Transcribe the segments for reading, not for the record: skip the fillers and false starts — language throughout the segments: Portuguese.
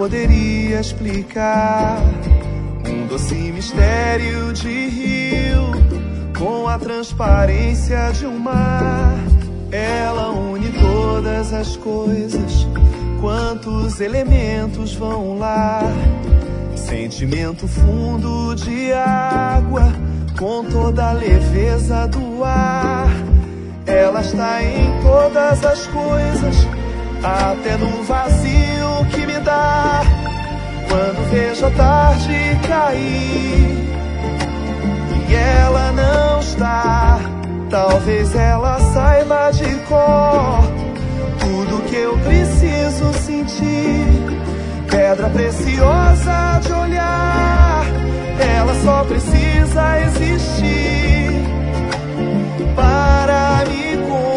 poderia explicar um doce mistério de rio com a transparência de um mar. Ela une todas as coisas, quantos elementos vão lá. Sentimento fundo de água, com toda a leveza do ar. Ela está em todas as coisas, até no vazio que me dá quando vejo a tarde cair e ela não está. Talvez ela saiba de cor tudo que eu preciso sentir. Pedra preciosa de olhar, ela só precisa existir para me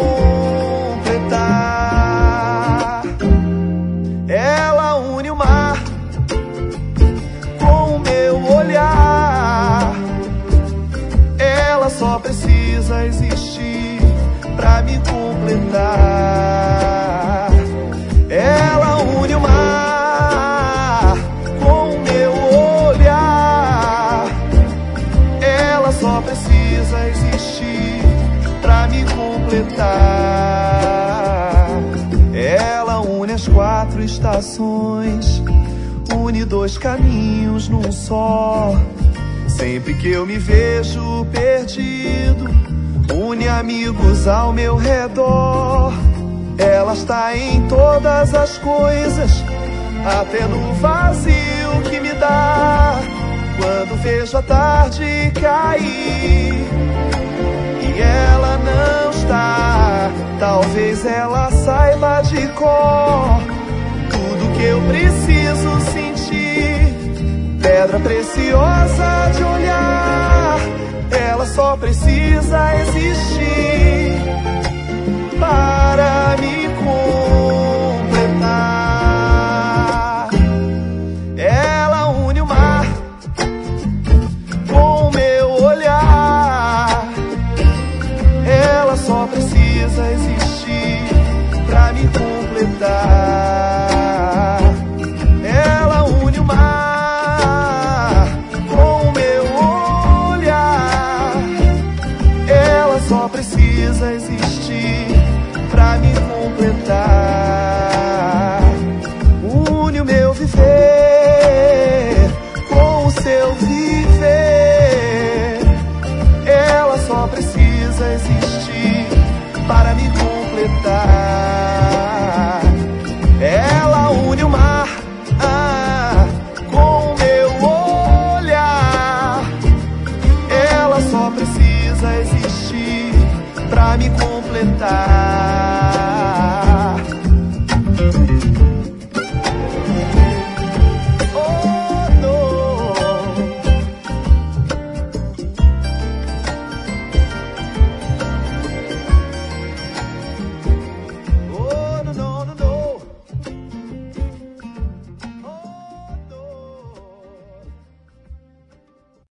completar. Ela une o mar com o meu olhar. Ela só precisa existir pra me completar. Ela une o mar com o meu olhar. Ela só precisa existir pra me completar. Ela une as 4 estações, une 2 caminhos num só. Sempre que eu me vejo perdido, une amigos ao meu redor. Ela está em todas as coisas, até no vazio que me dá quando vejo a tarde cair e ela não está. Talvez ela saiba de cor tudo que eu preciso sentir. Pedra preciosa de olhar, ela só precisa existir para me completar. Ela une o mar com o meu olhar. Ela só precisa existir pra me completar. Ela une o mar com o meu olhar. Ela só precisa existir pra me completar. Une o meu viver com o seu viver.